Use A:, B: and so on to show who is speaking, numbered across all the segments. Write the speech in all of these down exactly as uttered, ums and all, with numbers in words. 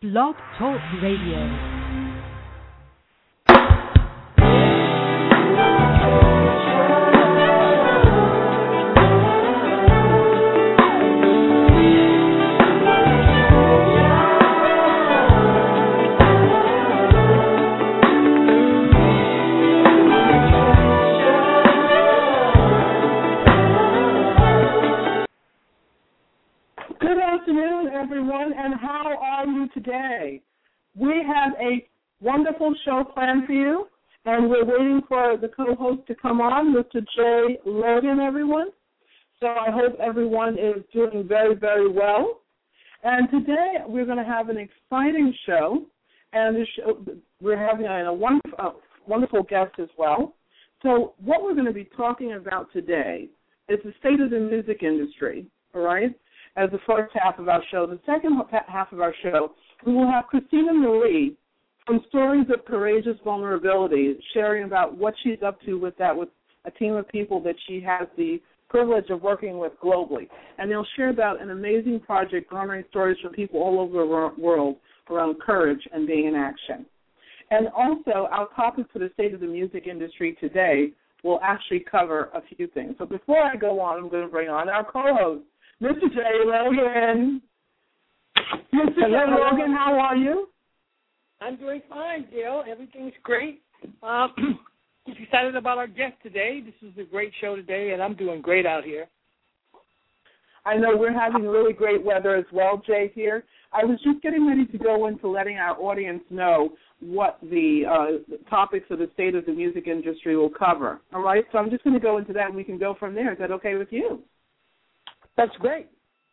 A: Blog Talk Radio.
B: Everyone, and how are you today? We have a wonderful show planned for you, and we're waiting for the co-host to come on, Mister Jay Logan, everyone. So I hope everyone is doing very, very well. And today we're going to have an exciting show, and the show, we're having a wonderful, uh, wonderful guest as well. So what we're going to be talking about today is the state of the music industry, all right? As the first half of our show. The second half of our show, we will have Christina Marie from Stories of Courageous Vulnerability sharing about what she's up to with that, with a team of people that she has the privilege of working with globally. And they'll share about an amazing project garnering stories from people all over the world around courage and being in action. And also, our topic for the state of the music industry today will actually cover a few things. So before I go on, I'm going to bring on our co-host, Mister Jay Logan. Mister Jay Logan, how are you?
C: I'm doing fine, Jill. Everything's great. Um, just excited about our guest today. This is a great show today, and I'm doing great out here.
B: I know we're having really great weather as well, Jay, here. I was just getting ready to go into letting our audience know what the, uh, the topics of the state of the music industry will cover. All right? So I'm just going to go into that, and we can go from there. Is that okay with you?
C: That's great.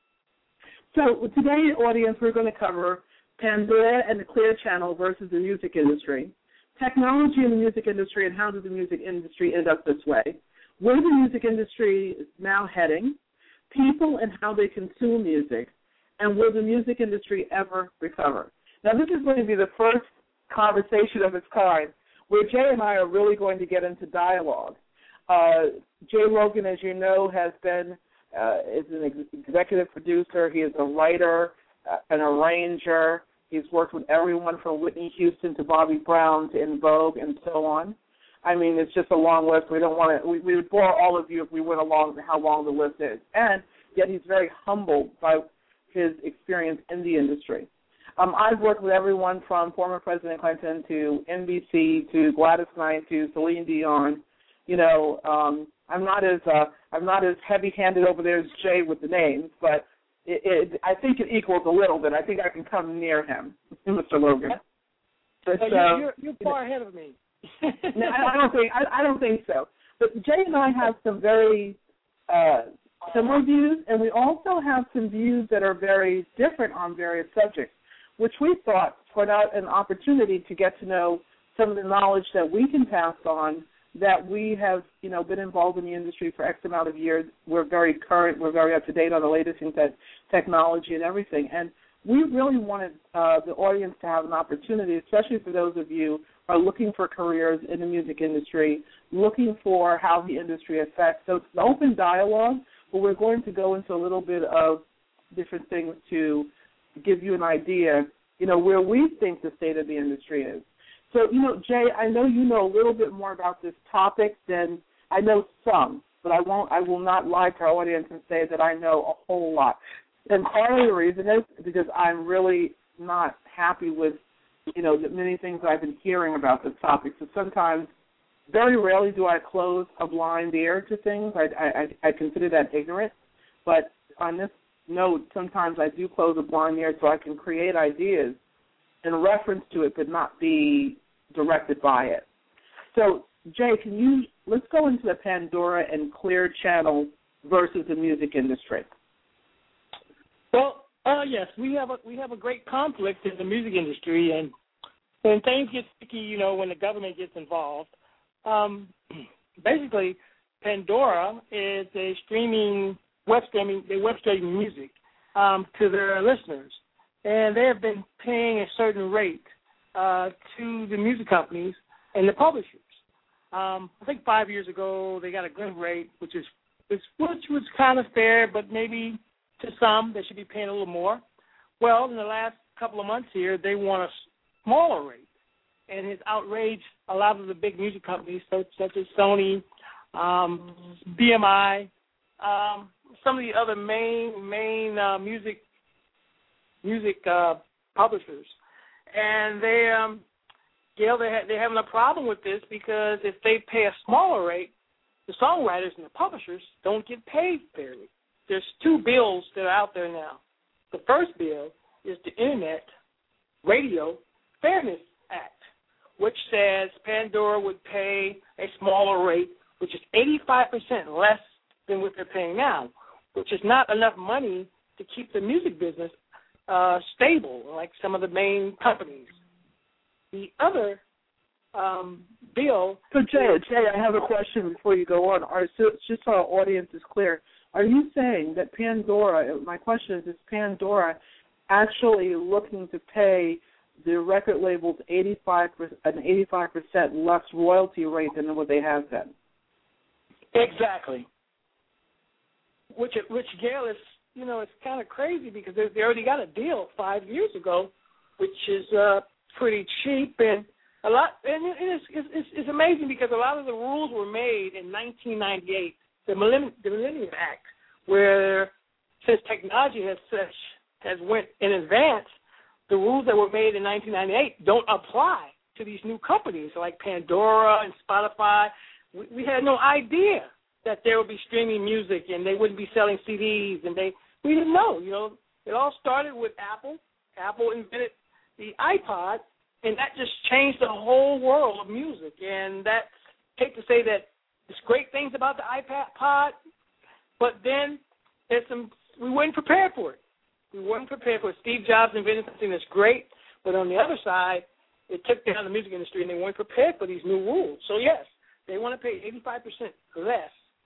B: So today, audience, we're going to cover Pandora and the Clear Channel versus the music industry, technology in the music industry, and how did the music industry end up this way, where the music industry is now heading, people and how they consume music, and will the music industry ever recover? Now, this is going to be the first conversation of its kind where Jay and I are really going to get into dialogue. Uh, Jay Logan, as you know, has been Uh, is an ex- executive producer. He is a writer, uh, an arranger. He's worked with everyone from Whitney Houston to Bobby Brown to En Vogue and so on. I mean, it's just a long list. We don't want to. We, we would bore all of you if we went along how long the list is. And yet, he's very humbled by his experience in the industry. Um, I've worked with everyone from former President Clinton to N B C to Gladys Knight to Celine Dion. You know, um, I'm not as uh, I'm not as heavy-handed over there as Jay with the names, but it, it, I think it equals a little bit. I think I can come near him, Mister Logan.
C: But, so you're, you're, you're far ahead of me.
B: no, I don't think I, I don't think so. But Jay and I have some very uh, similar views, and we also have some views that are very different on various subjects, which we thought put out an opportunity to get to know some of the knowledge that we can pass on. That we have, you know, been involved in the industry for X amount of years. We're very current. We're very up to date on the latest in te- technology and everything. And we really wanted uh, the audience to have an opportunity, especially for those of you who are looking for careers in the music industry, looking for how the industry affects. So it's an open dialogue, but we're going to go into a little bit of different things to give you an idea, you know, where we think the state of the industry is. So, you know, Jay, I know you know a little bit more about this topic than I know some, but I won't. I will not lie to our audience and say that I know a whole lot. And part of the reason is because I'm really not happy with, you know, the many things I've been hearing about this topic. So sometimes, very rarely do I close a blind ear to things. I, I, I consider that ignorant. But on this note, sometimes I do close a blind ear so I can create ideas in reference to it, but not be directed by it. So, Jay, can you, let's go into the Pandora and Clear Channel versus the music industry.
C: Well, uh, yes, we have a we have a great conflict in the music industry, and when things get sticky, you know, when the government gets involved. Um, basically, Pandora is a streaming web streaming they web streaming music um, to their listeners. And they have been paying a certain rate uh, to the music companies and the publishers. Um, I think five years ago they got a good rate, which is which was kind of fair, but maybe to some they should be paying a little more. Well, in the last couple of months here, they want a smaller rate, and it's outraged a lot of the big music companies, such, such as Sony, um, B M I, um, some of the other main main uh, music music uh, publishers, and they um, Gail, they ha- they're having a problem with this because if they pay a smaller rate, the songwriters and the publishers don't get paid fairly. There's two bills that are out there now. The first bill is the Internet Radio Fairness Act, which says Pandora would pay a smaller rate, which is eighty-five percent less than what they're paying now, which is not enough money to keep the music business uh, stable, like some of the main companies. The other um, bill...
B: So, Jay, Jay, I have a question before you go on. Are, so, just so our audience is clear, are you saying that Pandora, my question is, is Pandora actually looking to pay the record labels eighty-five percent, an eighty-five percent less royalty rate than what they have been?
C: Exactly. Which, which Gail, is, you know, it's kind of crazy because they, they already got a deal five years ago, which is uh, pretty cheap, and a lot. And it is, it's, it's amazing because a lot of the rules were made in nineteen ninety-eight, the Millennium, the Millennium Act, where since technology has such has went in advance, the rules that were made in nineteen ninety-eight don't apply to these new companies like Pandora and Spotify. We, we had no idea that there would be streaming music and they wouldn't be selling C Ds, and they we didn't know. You know, it all started with Apple. Apple invented the iPod, and that just changed the whole world of music. And that's, I hate to say that there's great things about the iPod, but then there's some we weren't prepared for it. We weren't prepared for it. Steve Jobs invented something that's great, but on the other side, it took down the music industry, and they weren't prepared for these new rules. So, yes, they want to pay eighty-five percent less.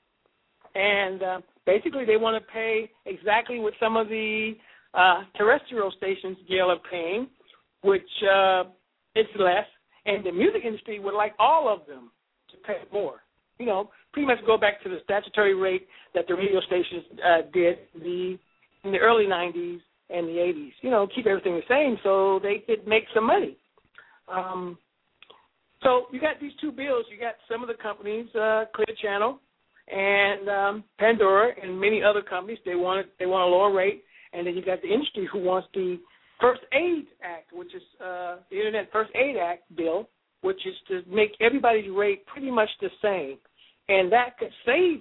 C: And uh, basically they want to pay exactly what some of the uh, terrestrial stations, Gail, are paying, which uh, is less. And the music industry would like all of them to pay more. You know, pretty much go back to the statutory rate that the radio stations uh, did the in the early nineties and the eighties. You know, keep everything the same so they could make some money. Um, so you got these two bills. You got some of the companies, uh, Clear Channel and um, Pandora and many other companies. They want they want a lower rate, and then you got the industry who wants the First Aid Act, which is uh, the Internet First Aid Act bill, which is to make everybody's rate pretty much the same, and that could save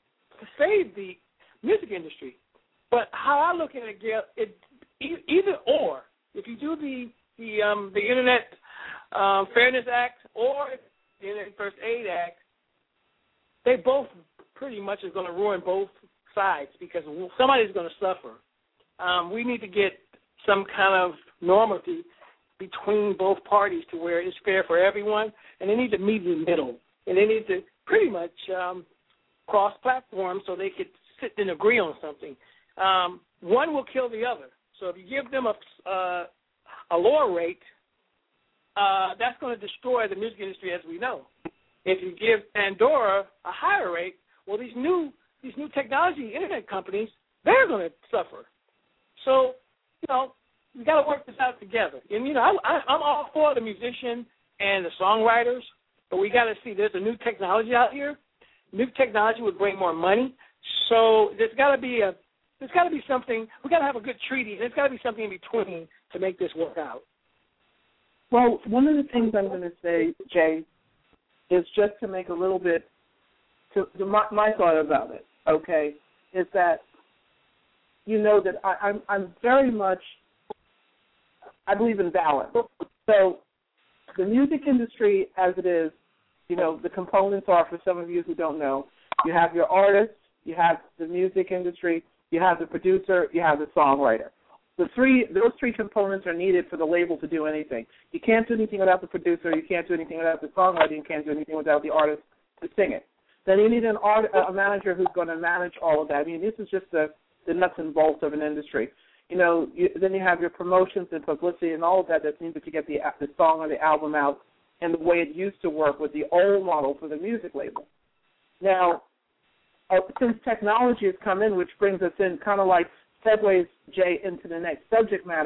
C: save the music industry. But how I look at it, Gail, it either or. If you do the the um, the Internet um, Fairness Act or the Internet First Aid Act, they both pretty much is going to ruin both sides because somebody's going to suffer. Um, we need to get some kind of normality between both parties to where it's fair for everyone, and they need to meet in the middle, and they need to pretty much um, cross-platform so they could sit and agree on something. Um, one will kill the other. So if you give them a, uh, a lower rate, uh, that's going to destroy the music industry as we know. If you give Pandora a higher rate, well, these new these new technology internet companies, they're going to suffer. So, you know, we got to work this out together. And, you know, I, I, I'm all for the musician and the songwriters, but we got to see there's a new technology out here. New technology would bring more money. So there's got to be a there's got to be something. We got to have a good treaty. There's got to be something in between to make this work out.
B: Well, one of the things I'm going to say, Jay, is just to make a little bit, to, to my, my thought about it, okay, is that you know that I, I'm, I'm very much, I believe in balance. So the music industry as it is, you know, the components are, for some of you who don't know, you have your artist, you have the music industry, you have the producer, you have the songwriter. The three, those three components are needed for the label to do anything. You can't do anything without the producer. You can't do anything without the songwriter. You can't do anything without the artist to sing it. Then you need an art, a manager who's going to manage all of that. I mean, this is just the, the nuts and bolts of an industry. You know, you, then you have your promotions and publicity and all of that that means that you get the, the song or the album out and the way it used to work with the old model for the music label. Now, uh, since technology has come in, which brings us in kind of like segues, Jay, into the next subject matter,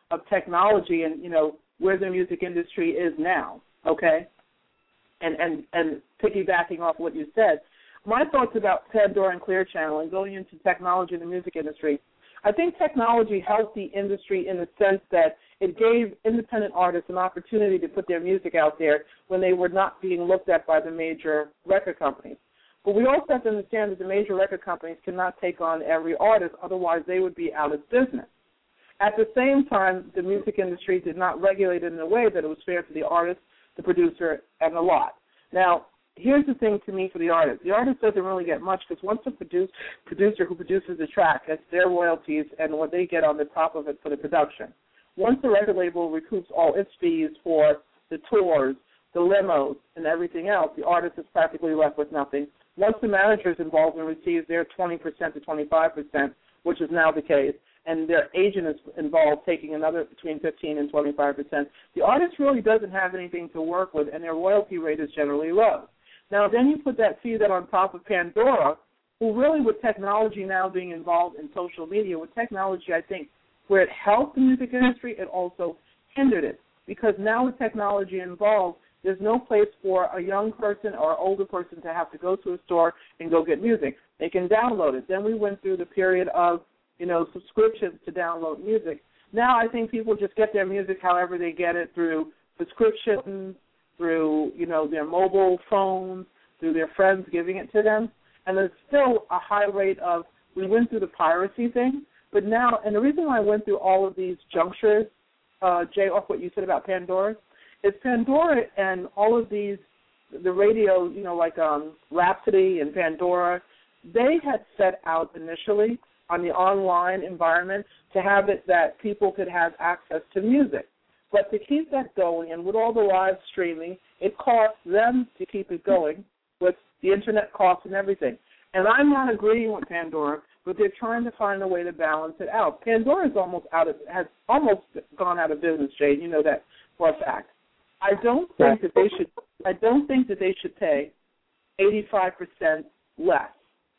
B: of technology and, you know, where the music industry is now, okay? And, and, and piggybacking off what you said, my thoughts about Pandora and Clear Channel and going into technology in the music industry, I think technology helped the industry in the sense that it gave independent artists an opportunity to put their music out there when they were not being looked at by the major record companies. But we also have to understand that the major record companies cannot take on every artist, otherwise they would be out of business. At the same time, the music industry did not regulate it in a way that it was fair to the artist, the producer, and the lot. Now, here's the thing to me for the artist. The artist doesn't really get much because once the produce, producer who produces the track gets their royalties and what they get on the top of it for the production. Once the record label recoups all its fees for the tours, the limos, and everything else, the artist is practically left with nothing. Once the manager is involved and receives their twenty percent to twenty-five percent, which is now the case, and their agent is involved taking another between fifteen and twenty-five percent, the artist really doesn't have anything to work with, and their royalty rate is generally low. Now, then you put that fee that on top of Pandora, who really with technology now being involved in social media, with technology, I think, where it helped the music industry, it also hindered it. Because now with technology involved, there's no place for a young person or older person to have to go to a store and go get music. They can download it. Then we went through the period of, you know, subscriptions to download music. Now I think people just get their music however they get it, through subscriptions, through, you know, their mobile phones, through their friends giving it to them. And there's still a high rate of, we went through the piracy thing, but now, and the reason why I went through all of these junctures, uh, Jay, off what you said about Pandora, is Pandora and all of these, the radio, you know, like um, Rhapsody and Pandora, they had set out initially on the online environment to have it that people could have access to music. But to keep that going, and with all the live streaming, it costs them to keep it going with the internet costs and everything. And I'm not agreeing with Pandora, but they're trying to find a way to balance it out. Pandora is almost out of, has almost gone out of business, Jade. You know that for a fact. I don't think that they should. I don't think that they should pay eighty-five percent less.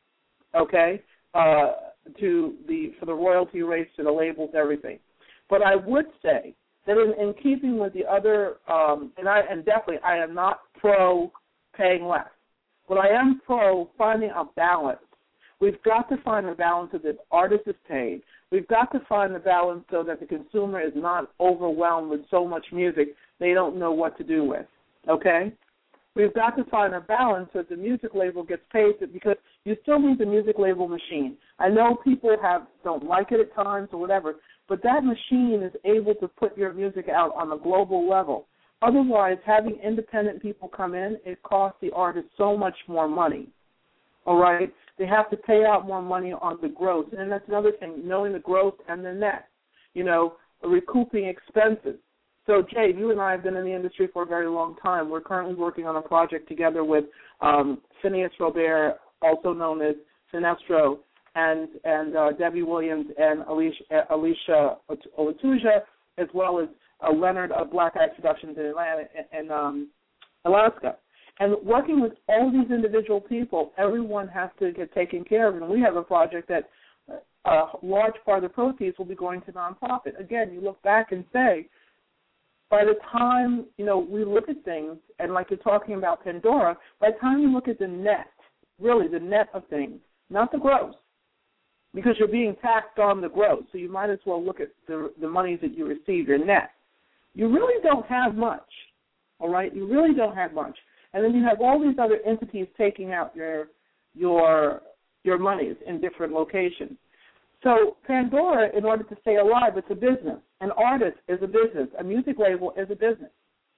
B: Okay, uh, to the for the royalty rates, to the labels, everything. But I would say that in, in keeping with the other, um, and I and definitely I am not pro paying less, but I am pro finding a balance. We've got to find a balance so that the artist is paid. We've got to find a balance so that the consumer is not overwhelmed with so much music they don't know what to do with, okay? We've got to find a balance so that the music label gets paid, because you still need the music label machine. I know people have don't like it at times or whatever, but that machine is able to put your music out on a global level. Otherwise, having independent people come in, it costs the artist so much more money, all right? They have to pay out more money on the gross. And that's another thing, knowing the gross and the net, you know, recouping expenses. So, Jay, you and I have been in the industry for a very long time. We're currently working on a project together with um, Phineas Robert, also known as Sinestro, and and uh, Debbie Williams and Alicia, uh, Alicia Olatuja, as well as uh, Leonard of Black Eyed Productions in Atlanta and um, Alaska. And working with all these individual people, everyone has to get taken care of. And we have a project that a large part of the proceeds will be going to nonprofit. Again, you look back and say, by the time, you know, we look at things, and like you're talking about Pandora, by the time you look at the net, really the net of things, not the gross, because you're being taxed on the gross, so you might as well look at the, the monies that you receive, your net. You really don't have much, all right? You really don't have much. And then you have all these other entities taking out your your your monies in different locations. So Pandora, in order to stay alive, it's a business. An artist is a business. A music label is a business.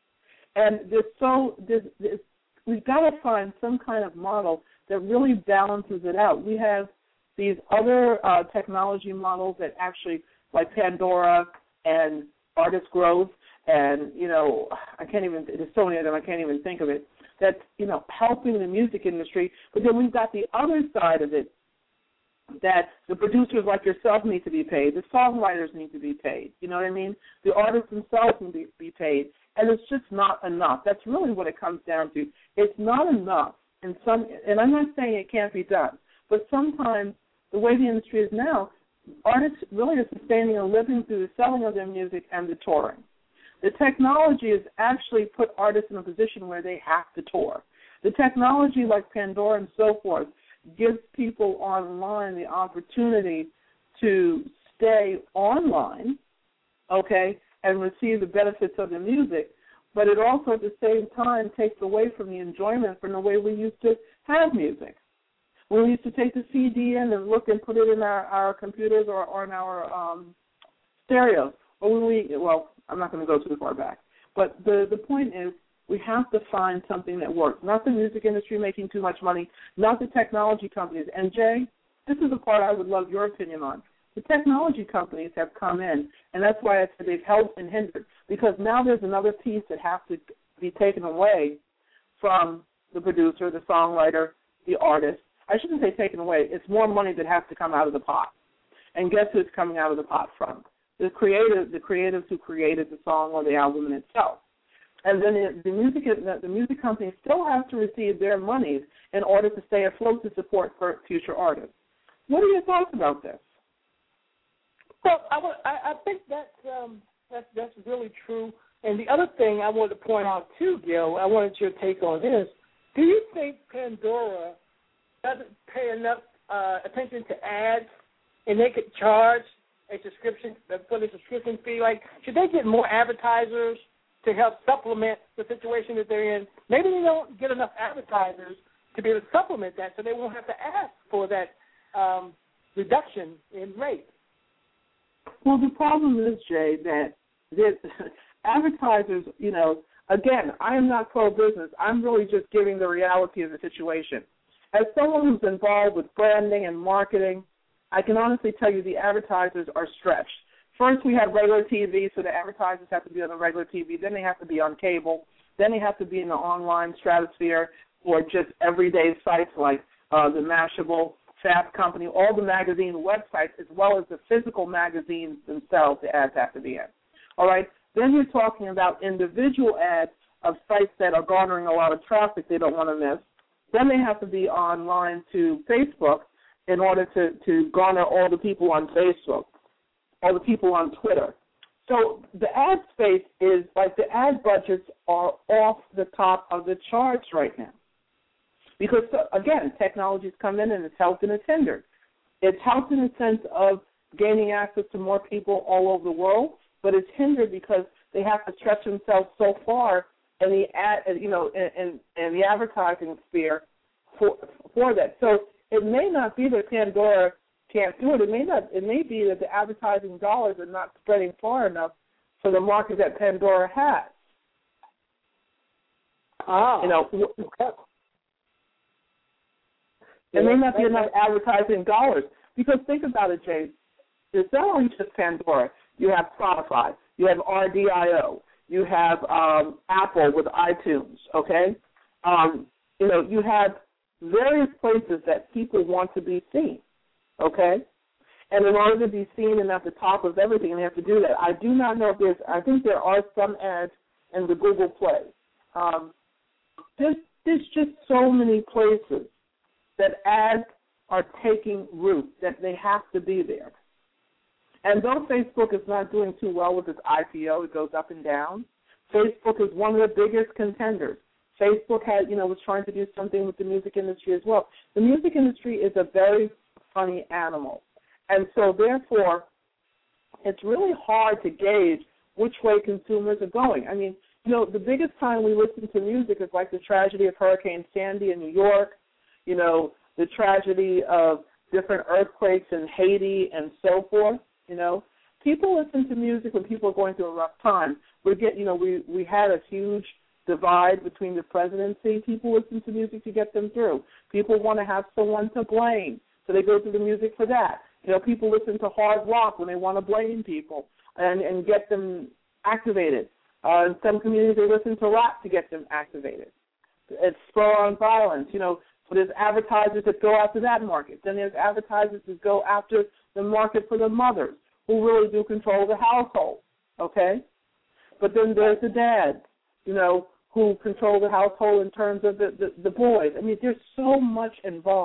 B: And there's so there's, there's, we've got to find some kind of model that really balances it out. We have these other uh, technology models that actually, like Pandora and Artist Growth, and, you know, I can't even, there's so many of them, I can't even think of it, that's, you know, helping the music industry. But then we've got the other side of it, that the producers like yourself need to be paid, the songwriters need to be paid, you know what I mean? The artists themselves need to be paid, and it's just not enough. That's really what it comes down to. It's not enough, and some, and I'm not saying it can't be done, but sometimes the way the industry is now, artists really are sustaining a living through the selling of their music and the touring. The technology has actually put artists in a position where they have to tour. The technology like Pandora and so forth gives people online the opportunity to stay online, okay, and receive the benefits of the music, but it also at the same time takes away from the enjoyment from the way we used to have music. When we used to take the C D in and look and put it in our, our computers or, or in our um, stereos, or when we, well, I'm not going to go too far back, but the, the point is we have to find something that works, not the music industry making too much money, not the technology companies. And, Jay, this is the part I would love your opinion on. The technology companies have come in, and that's why I said they've helped and hindered, because now there's another piece that has to be taken away from the producer, the songwriter, the artist. I shouldn't say taken away. It's more money that has to come out of the pot. And guess who it's coming out of the pot from? The creative, the creatives who created the song or the album in itself. And then the, the music the, the music companies still have to receive their monies in order to stay afloat to support for future artists. What are your thoughts about this?
C: Well, I, would, I, I think that's, um, that's that's really true. And the other thing I wanted to point out too, Gil, I wanted your take on this. Do you think Pandora doesn't pay enough uh, attention to ads, and they could charge a subscription for the subscription fee? Like, should they get more advertisers to help supplement the situation that they're in? Maybe they don't get enough advertisers to be able to supplement that, so they won't have to ask for that um, reduction in rate.
B: Well, the problem is, Jay, that, that advertisers, you know, again, I am not pro-business. I'm really just giving the reality of the situation. As someone who's involved with branding and marketing, I can honestly tell you the advertisers are stretched. First, we have regular T V, so the advertisers have to be on the regular T V. Then they have to be on cable. Then they have to be in the online stratosphere or just everyday sites like uh, the Mashable, Fast Company, all the magazine websites, as well as the physical magazines themselves, the ads have to be in. All right? Then you're talking about individual ads of sites that are garnering a lot of traffic they don't want to miss. Then they have to be online to Facebook in order to, to garner all the people on Facebook, all the people on Twitter. So the ad space is, like the ad budgets are off the top of the charts right now. Because, again, technology's come in and it's helped and it's hindered. It's helped in the sense of gaining access to more people all over the world, but it's hindered because they have to stretch themselves so far in the ad, you know, in, in, in the advertising sphere for for that. So it may not be that Pandora can't do it. It may not. It may be that the advertising dollars are not spreading far enough for the market that Pandora has.
C: Oh,
B: you know.
C: Okay.
B: There may not be enough advertising dollars. Because think about it, Jay. It's not only just Pandora. You have Spotify. You have R D I O. You have um, Apple with iTunes, okay? Um, you know, you have various places that people want to be seen, okay? And in order to be seen and at the top of everything, they have to do that. I do not know if there's, I think there are some ads in the Google Play. Um, there's, there's just so many places that ads are taking root, that they have to be there. And though Facebook is not doing too well with its I P O, it goes up and down, Facebook is one of the biggest contenders. Facebook had, you know, was trying to do something with the music industry as well. The music industry is a very funny animal. And so, therefore, it's really hard to gauge which way consumers are going. I mean, you know, the biggest time we listen to music is like the tragedy of Hurricane Sandy in New York, you know, the tragedy of different earthquakes in Haiti and so forth. You know, people listen to music when people are going through a rough time. We get, you know, we, we had a huge divide between the presidency. People listen to music to get them through. People want to have someone to blame, so they go through the music for that. You know, people listen to hard rock when they want to blame people and, and get them activated. Uh, in some communities, they listen to rap to get them activated. It's spur on violence. You know, so there's advertisers that go after that market. Then there's advertisers that go after the market for the mothers who really do control the household, okay? But then there's the dads, you know, who control the household in terms of the, the, the boys. I mean, there's so much involved.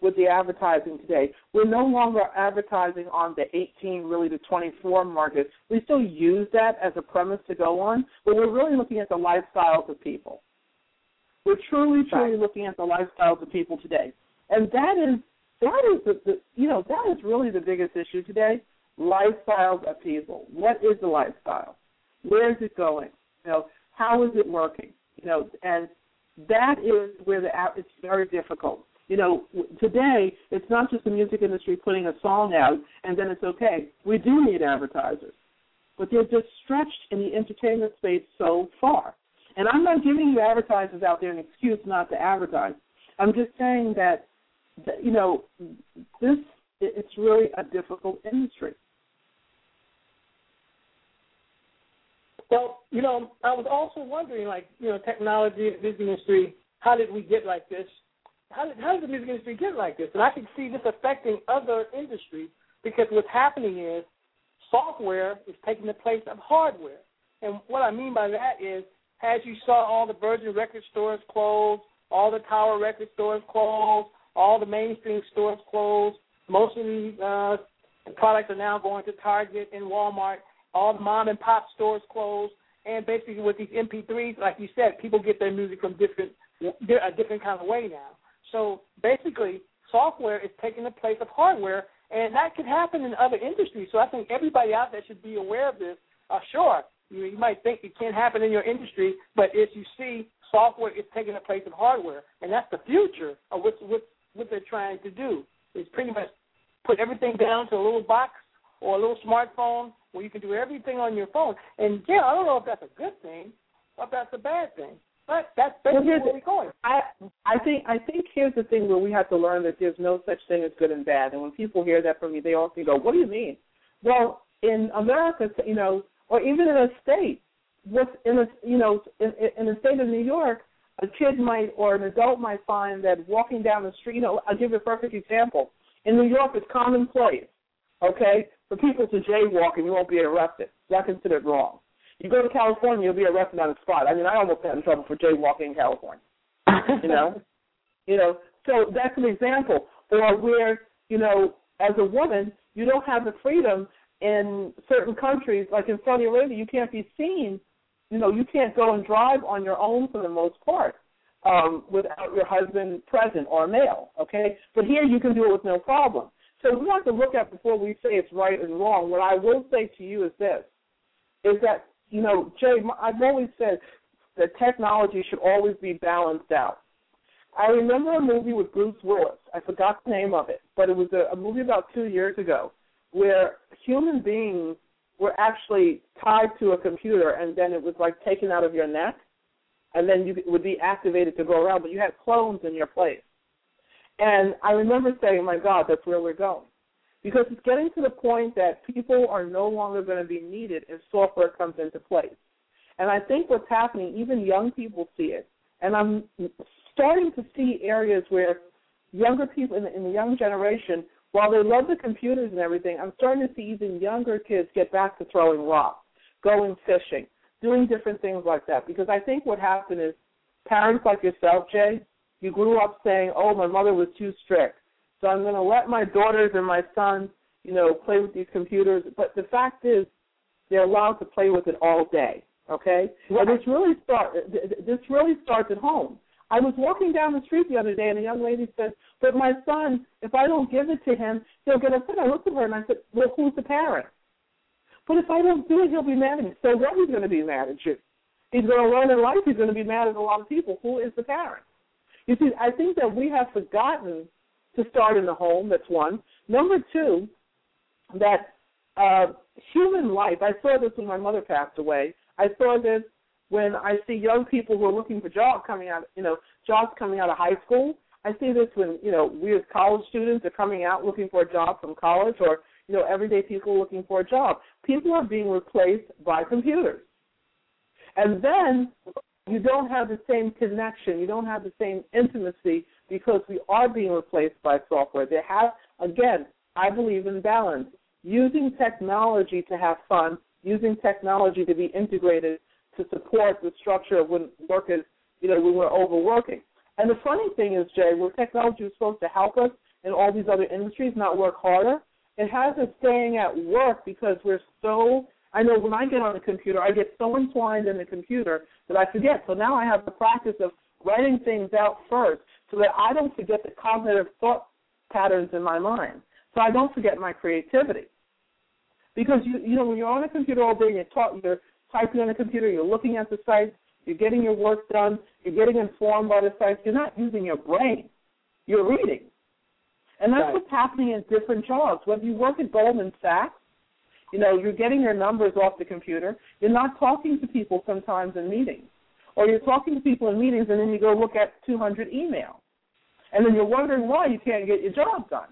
B: with the advertising today. We're no longer advertising on the eighteen, really the twenty-four market. We still use that as a premise to go on, but we're really looking at the lifestyles of people. We're truly, truly looking at the lifestyles of people today. And that is, that is the, the, you know, that is really the biggest issue today, lifestyles of people. What is the lifestyle? Where is it going? You know, how is it working? You know, and that is where the it's very difficult. You know, today it's not just the music industry putting a song out and then it's okay. We do need advertisers, but they're just stretched in the entertainment space so far. And I'm not giving you advertisers out there an excuse not to advertise. I'm just saying that, that you know, this it's really a difficult industry.
C: Well, you know, I was also wondering, like, you know, technology, the music industry, how did we get like this? How did, how did the music industry get like this? And I can see this affecting other industries because what's happening is software is taking the place of hardware. And what I mean by that is, as you saw all the Virgin record stores close, all the Tower record stores close, all the mainstream stores close, most of the, uh, the products are now going to Target and Walmart. All the mom and pop stores closed, and basically with these M P threes, like you said, people get their music from different, a different kind of way now. So basically, software is taking the place of hardware, and that could happen in other industries. So I think everybody out there should be aware of this. Uh, sure, you, you might think it can't happen in your industry, but if you see software is taking the place of hardware, and that's the future of what, what, what they're trying to do, is pretty much put everything down to a little box or a little smartphone where you can do everything on your phone. And, yeah, I don't know if that's a good thing or if that's a bad thing. But that's basically well, where we're going.
B: I, I think I think here's the thing where we have to learn that there's no such thing as good and bad. And when people hear that from me, they often go, what do you mean? Well, in America, you know, or even in a state, what's in a, you know, in, in the state of New York, a kid might or an adult might find that walking down the street, you know, I'll give you a perfect example. In New York, it's commonplace, okay, for people to jaywalk and you won't be arrested. That's considered wrong. You go to California, you'll be arrested on the spot. I mean, I almost got in trouble for jaywalking in California. You know, you know. So that's an example. Or where, you know, as a woman, you don't have the freedom in certain countries, like in Saudi Arabia, you can't be seen. You know, you can't go and drive on your own for the most part um, without your husband present or a male. Okay, but here you can do it with no problem. So we have to look at before we say it's right and wrong. What I will say to you is this: is that, you know, Jay, I've always said that technology should always be balanced out. I remember a movie with Bruce Willis. I forgot the name of it, but it was a, a movie about two years ago where human beings were actually tied to a computer and then it was like taken out of your neck and then you would be activated to go around, but you had clones in your place. And I remember saying, my God, that's where we're going. Because it's getting to the point that people are no longer going to be needed if software comes into place. And I think what's happening, even young people see it. And I'm starting to see areas where younger people in the, in the young generation, while they love the computers and everything, I'm starting to see even younger kids get back to throwing rocks, going fishing, doing different things like that. Because I think what happened is parents like yourself, Jay, you grew up saying, oh, my mother was too strict. So I'm going to let my daughters and my sons, you know, play with these computers. But the fact is, they're allowed to play with it all day. Okay, right. And this really start. This really starts at home. I was walking down the street the other day, and a young lady said, "But my son, if I don't give it to him, he'll get upset." I looked at her and I said, "Well, who's the parent? But if I don't do it, he'll be mad at me. So what? He's going to be mad at you. He's going to learn in life. He's going to be mad at a lot of people. Who is the parent?" You see, I think that we have forgotten to start in the home. That's one. Number two, that uh, human life. I saw this when my mother passed away. I saw this when I see young people who are looking for jobs coming out, you know, jobs coming out of high school. I see this when, you know, we as college students are coming out looking for a job from college, or, you know, everyday people looking for a job. People are being replaced by computers. And then you don't have the same connection. You don't have the same intimacy because we are being replaced by software. They have, again, I believe in balance. Using technology to have fun, using technology to be integrated to support the structure of when workers, you know, when we're overworking. And the funny thing is, Jay, where technology is supposed to help us, in all these other industries, not work harder. It has us staying at work because we're so, I know when I get on the computer, I get so entwined in the computer that I forget. So now I have the practice of writing things out first so that I don't forget the cognitive thought patterns in my mind. So I don't forget my creativity. Because, you you know, when you're on a computer all day and you're, talk, you're typing on the computer, you're looking at the sites, you're getting your work done, you're getting informed by the sites, you're not using your brain. You're reading. And that's right. What's happening in different jobs. Whether you work at Goldman Sachs, you know, you're getting your numbers off the computer. You're not talking to people sometimes in meetings. Or you're talking to people in meetings and then you go look at two hundred emails. And then you're wondering why you can't get your job done.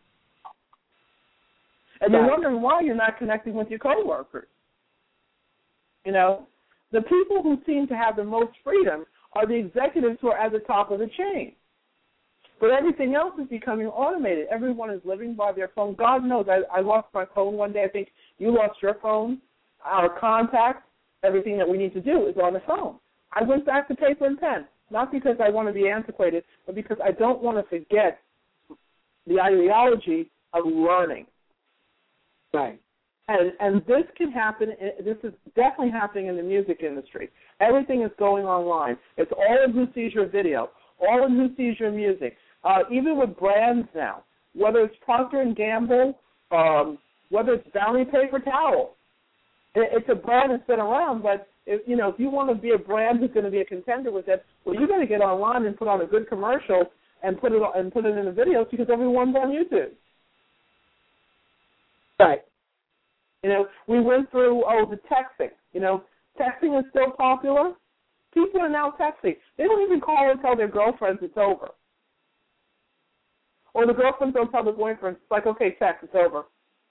B: And you're wondering why you're not connecting with your coworkers. You know, the people who seem to have the most freedom are the executives who are at the top of the chain. But everything else is becoming automated. Everyone is living by their phone. God knows, I, I lost my phone one day. I think you lost your phone. Our contacts, everything that we need to do is on the phone. I went back to paper and pen, not because I want to be antiquated, but because I don't want to forget the ideology of learning. Right. And and this can happen, this is definitely happening in the music industry. Everything is going online. It's all in Who Sees Your Video, all in Who Sees Your Music. Uh, even with brands now, whether it's Procter and Gamble, um, whether it's Bounty Paper Towel. It, it's a brand that's been around, but if, you know, if you want to be a brand who's going to be a contender with it, well, you got to get online and put on a good commercial and put it on, and put it in the videos because everyone's on YouTube. Right. You know, we went through, oh, the texting. You know, texting is still popular. People are now texting. They don't even call and tell their girlfriends it's over. Or the girlfriends don't tell their boyfriends. It's like, okay, text, it's over.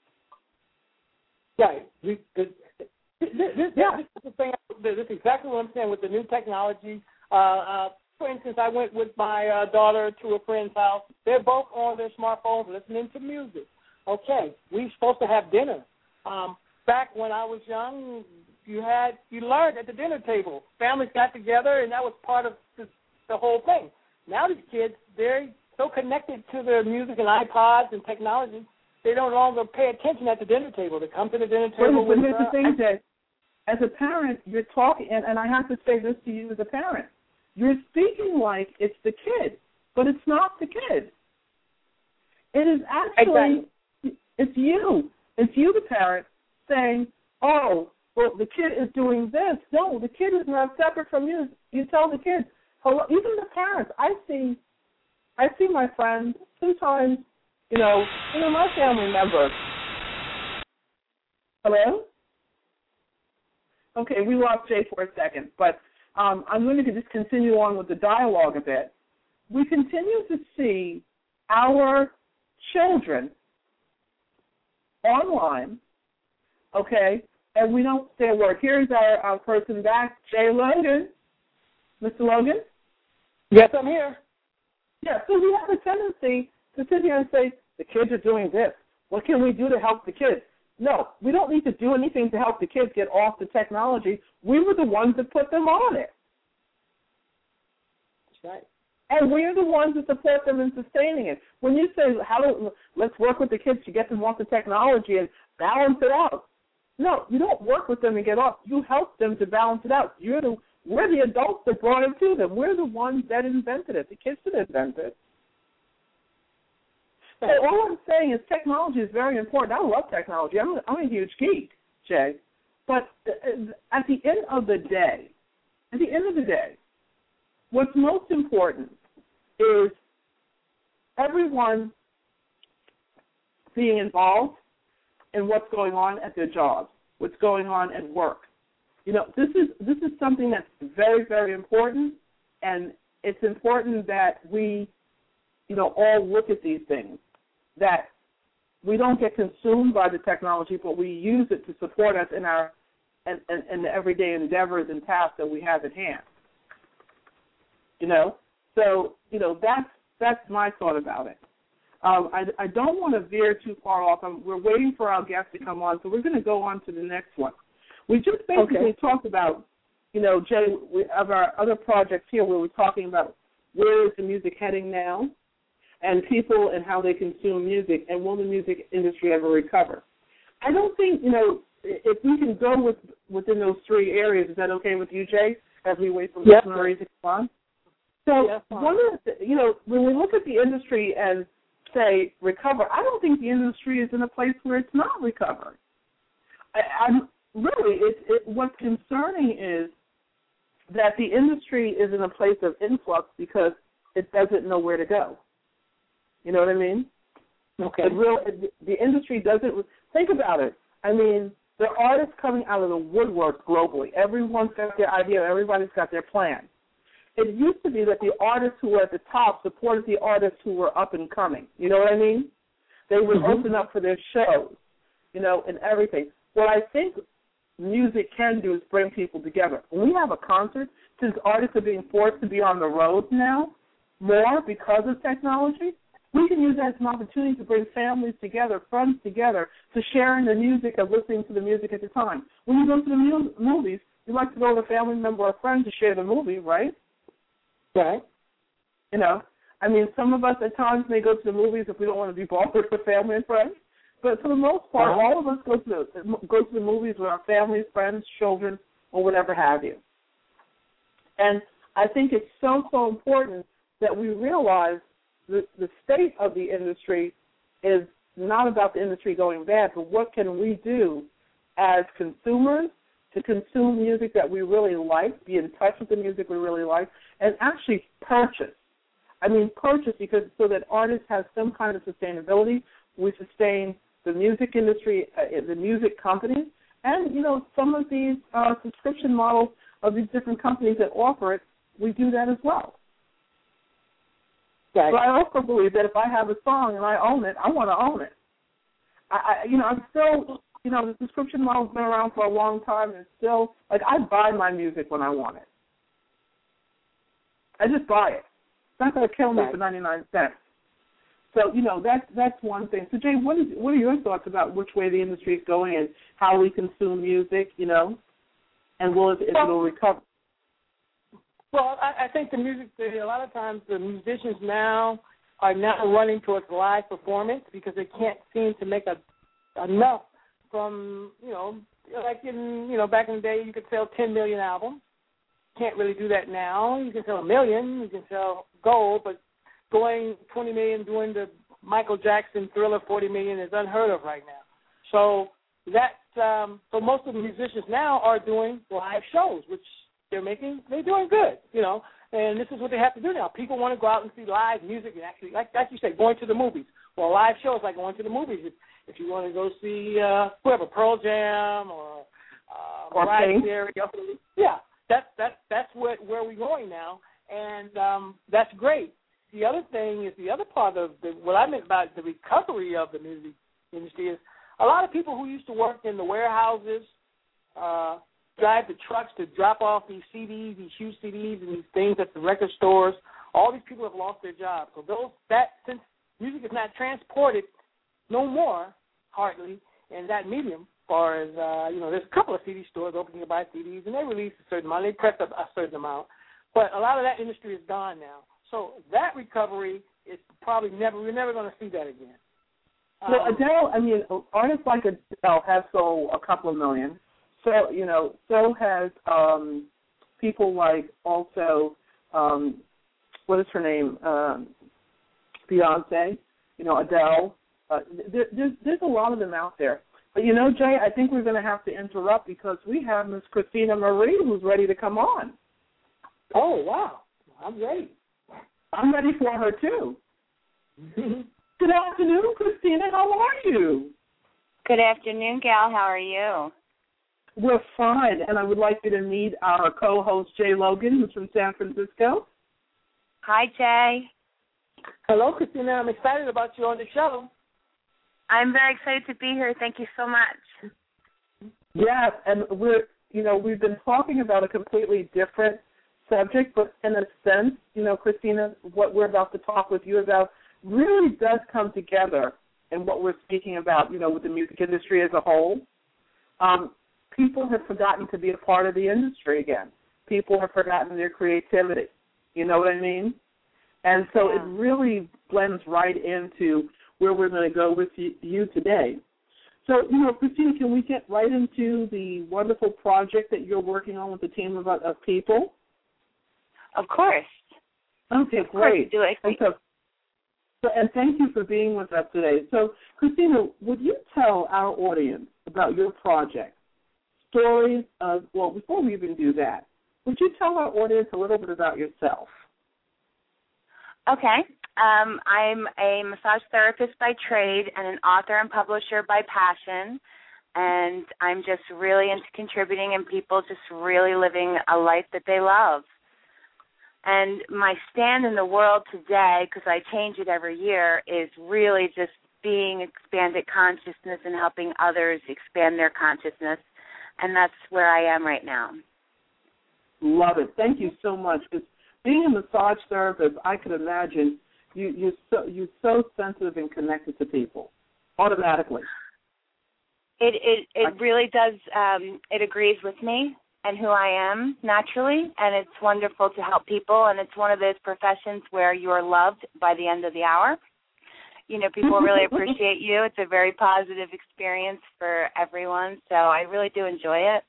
B: Right. This, this, this, yeah. this, is the thing, this is exactly what I'm saying with the new technology. Uh, uh, for instance, I went with my uh, daughter to a friend's house. They're both on their smartphones listening to music. Okay, we're supposed to have dinner. Um, back when I was young, you had you learned at the dinner table. Families got together, and that was part of the, the whole thing. Now these kids, they're so connected to their music and iPods and technology, they don't longer pay attention at the dinner table. They come to the dinner table. But, with, but here's uh, the thing, Jay. As a parent, you're talking, and, and I have to say this to you as a parent. You're speaking like it's the kid, but it's not the kid. It is actually... Exactly. It's you. It's you, the parent, saying, oh, well, the kid is doing this. No, the kid is not separate from you. You tell the kid, hello, even the parents. I see I see my friends sometimes, you know, even my family members. Hello? Okay, we lost Jay for a second, but um, I'm going to just continue on with the dialogue a bit. We continue to see our children online, okay, and we don't say a word. Here's our, our person back, Jay Logan. Mister Logan? Yes, I'm here. Yeah, so we have a tendency to sit here and say, the kids are doing this. What can we do to help the kids? No, we don't need to do anything to help the kids get off the technology. We were the ones that put them on it. That's right. And we're the ones that support them in sustaining it. When you say, "How do let's work with the kids to get them off the technology and balance it out," no, you don't work with them to get off. You help them to balance it out. You're the we're the adults that brought it to them. We're the ones that invented it. The kids didn't invent it. So all I'm saying is technology is very important. I love technology. I'm a, I'm a huge geek, Jay. But at the end of the day, at the end of the day, what's most important is everyone being involved in what's going on at their jobs, what's going on at work. You know, this is this is something that's very, very important, and it's important that we, you know, all look at these things, that we don't get consumed by the technology, but we use it to support us in our in, in, in the everyday endeavors and tasks that we have at hand. You know, so you know that's that's my thought about it. Um, I, I don't want to veer too far off. I'm, we're waiting for our guest to come on, so we're going to go on to the next one. We just basically okay. talked about, you know, Jay, we, of our other projects here, where we're talking about where is the music heading now. and people and how they consume music, and will the music industry ever recover? I don't think, you know, if we can go with within those three areas, is that okay with you, Jay, as we wait for
C: yep.
B: Marie to come on? So
C: yep.
B: one of the, you know, when we look at the industry and say recover, I don't think the industry is in a place where it's not recovering. I, I'm really, it, it, what's concerning is that the industry is in a place of influx because it doesn't know where to go. You know what I mean?
C: Okay.
B: The, real, the industry doesn't, think about it. I mean, there are artists coming out of the woodwork globally. Everyone's got their idea. Everybody's got their plan. It used to be that the artists who were at the top supported the artists who were up and coming. You know what I mean? They would mm-hmm. open up for their shows, you know, and everything. What I think music can do is bring people together. When we have a concert, since artists are being forced to be on the road now more because of technology, we can use that as an opportunity to bring families together, friends together, to sharing the music of listening to the music at the time. When you go to the mu- movies, you like to go with a family member or friend to share the movie, right?
C: Right.
B: You know, I mean, some of us at times may go to the movies if we don't want to be bothered with family and friends. But for the most part, uh-huh. all of us go to the, go to the movies with our families, friends, children, or whatever have you. And I think it's so, so important that we realize the, the state of the industry is not about the industry going bad, but what can we do as consumers to consume music that we really like, be in touch with the music we really like, and actually purchase. I mean, purchase because so that artists have some kind of sustainability. We sustain the music industry, uh, the music companies, and, you know, some of these uh, subscription models of these different companies that offer it, we do that as well. Right. But I also believe that if I have a song and I own it, I want to own it. I, I, you know, I'm still, you know, the subscription model's been around for a long time, and still, like, I buy my music when I want it. I just buy it. It's not going to kill me right. for ninety-nine cents. So, you know, that's that's one thing. So, Jay, what is what are your thoughts about which way the industry is going and how we consume music, you know, and will it, it
C: well,
B: will recover?
C: Well, I, I think the music, a lot of times the musicians now are now running towards live performance because they can't seem to make a, enough from, you know, like in, you know, back in the day you could sell ten million albums. Can't really do that now. You can sell a million, you can sell gold, but going twenty million, doing the Michael Jackson Thriller forty million is unheard of right now. So that, um, so most of the musicians now are doing live shows, which they're making, they're doing good, you know, and this is what they have to do now. People want to go out and see live music and actually, like, like you said, going to the movies. Well, live shows like going to the movies. If, if you want to go see uh, whoever, Pearl Jam or uh, Mariah Carey, yeah, that's that's that's what where we're going now, and um, that's great. The other thing is the other part of the, what I meant by the recovery of the music industry is a lot of people who used to work in the warehouses, uh, drive the trucks to drop off these C Ds, these huge C Ds and these things at the record stores. All these people have lost their jobs. So those that since music is not transported no more, hardly, in that medium, as far as, uh, you know, there's a couple of C D stores open to buy C Ds, and they release a certain amount. They press a, a certain amount. But a lot of that industry is gone now. So that recovery is probably never, we're never going to see that again.
B: Well,
C: Um,
B: Adele, I mean, artists like Adele have sold a couple of million. So, you know, so has um, people like also, um, what is her name, um, Beyonce, you know, Adele. Uh, there, there's, there's a lot of them out there. But, you know, Jay, I think we're going to have to interrupt because we have Miss Christina Marie who's ready to come on.
C: Oh, wow. I'm ready.
B: I'm ready for her, too. Good afternoon, Christina. How are you?
D: Good afternoon, Gal. How are you?
B: We're fine, and I would like you to meet our co-host, Jay Logan, who's from San Francisco.
D: Hi, Jay.
C: Hello, Christina. I'm excited about you on the show.
D: I'm very excited to be here. Thank you so much.
B: Yes, and we're, you know, we've been talking about a completely different subject, but in a sense, you know, Christina, what we're about to talk with you about really does come together in what we're speaking about, you know, with the music industry as a whole. Um, people have forgotten to be a part of the industry again. People have forgotten their creativity. You know what I mean? And so
D: yeah.
B: it really blends right into where we're going to go with you today. So, you know, Christina, can we get right into the wonderful project that you're working on with a team of, of people?
D: Of course.
B: Okay,
D: of
B: great.
D: Course, do it.
B: And, so, so, and thank you for being with us today. So, Christina, would you tell our audience about your project, stories of, well, before we even do that, would you tell our audience a little bit about yourself?
D: Okay. Um, I'm a massage therapist by trade and an author and publisher by passion, and I'm just really into contributing and people just really living a life that they love. And my stand in the world today, because I change it every year, is really just being expanded consciousness and helping others expand their consciousness, and that's where I am right now.
B: Love it. Thank you so much. Because being a massage therapist, I could imagine you, you're, so, you're so sensitive and connected to people automatically.
D: It it, it really does. Um, it agrees with me and who I am naturally, and it's wonderful to help people, and it's one of those professions where you're loved by the end of the hour. You know, people really appreciate you. It's a very positive experience for everyone, so I really do enjoy it.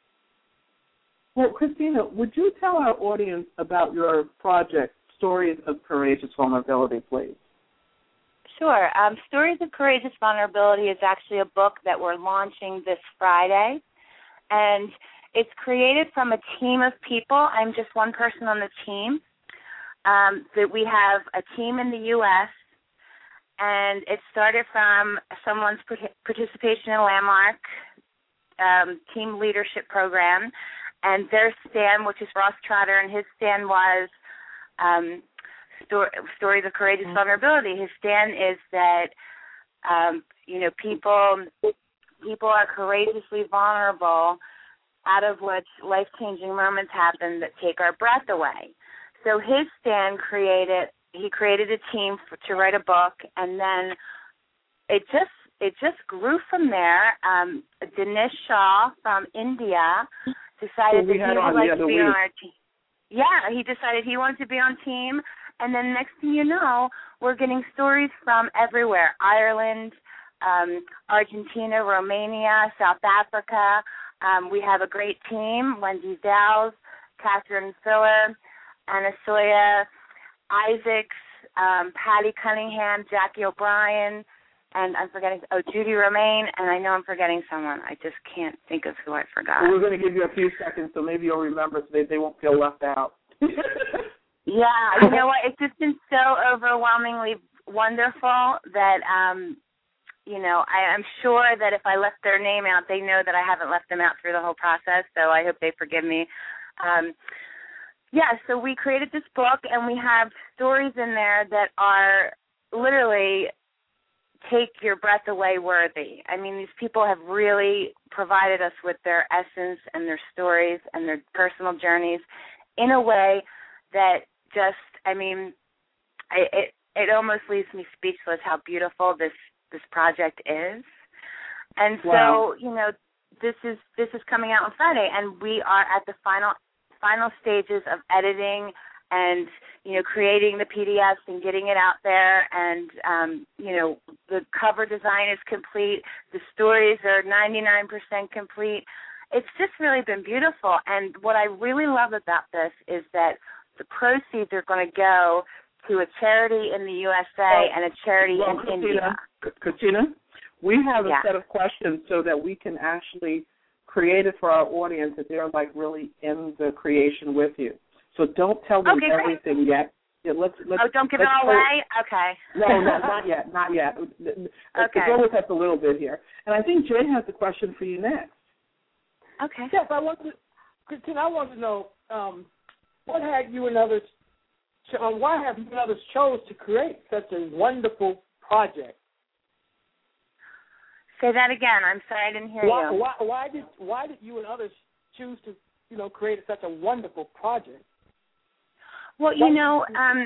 B: Well, Christina, would you tell our audience about your project, Stories of Courageous Vulnerability, please?
D: Sure. Um, Stories of Courageous Vulnerability is actually a book that we're launching this Friday, and it's created from a team of people. I'm just one person on the team. Um, that we have a team in the U S, and it started from someone's participation in Landmark um, Team Leadership Program, and their stand, which is Ross Trotter, and his stand was um, story, Stories of Courageous mm-hmm. Vulnerability. His stand is that, um, you know, people people are courageously vulnerable, out of which life-changing moments happen that take our breath away. So his stand created, he created a team for, to write a book, and then it just it just grew from there. Um, Dinesh Shah from India decided that he would like to be week. on our team. Yeah, he decided he wanted to be on team, and then next thing you know, we're getting stories from everywhere: Ireland, um, Argentina, Romania, South Africa. Um, we have a great team: Wendy Dowles, Catherine Filler, Anna Soya, Isaacs, um, Patty Cunningham, Jackie O'Brien, and I'm forgetting, oh, Judy Romaine, and I know I'm forgetting someone. I just can't think of who I forgot.
B: Well, we're going to give you a few seconds, so maybe you'll remember so they, they won't feel left out.
D: Yeah, you know what? It's just been so overwhelmingly wonderful that, um, you know, I, I'm sure that if I left their name out, they know that I haven't left them out through the whole process, so I hope they forgive me. Um, yeah, so we created this book, and we have stories in there that are literally take your breath away worthy. I mean, these people have really provided us with their essence and their stories and their personal journeys in a way that just, I mean, I, it it almost leaves me speechless how beautiful this, this project is. And
B: wow.
D: so, you know, this is this is coming out on Friday, and we are at the final final stages of editing and, you know, creating the P D Fs and getting it out there. And, um, you know, the cover design is complete. The stories are ninety-nine percent complete. It's just really been beautiful. And what I really love about this is that the proceeds are going to go to a charity in the U S A oh, and a charity
B: well,
D: in
B: Christina,
D: India.
B: Christina, we have a
D: yeah.
B: set of questions so that we can actually create it for our audience that they're, like, really in the creation with you. So don't tell them
D: okay,
B: everything
D: great.
B: yet. Yeah, let's, let's,
D: oh, don't give
B: let's
D: it all away? Okay.
B: No, no, not yet, not yet.
D: Okay.
B: Go with us a little bit here. And I think Jay has a question for you next.
D: Okay.
C: Yes, I want to, Christina, I want to know um, what had you and others, uh, why have you and others chose to create such a wonderful project?
D: Say that again. I'm sorry, I didn't hear
C: why,
D: you.
C: Why, why did why did you and others choose to, you know, create such a wonderful project?
D: Well, you know, um,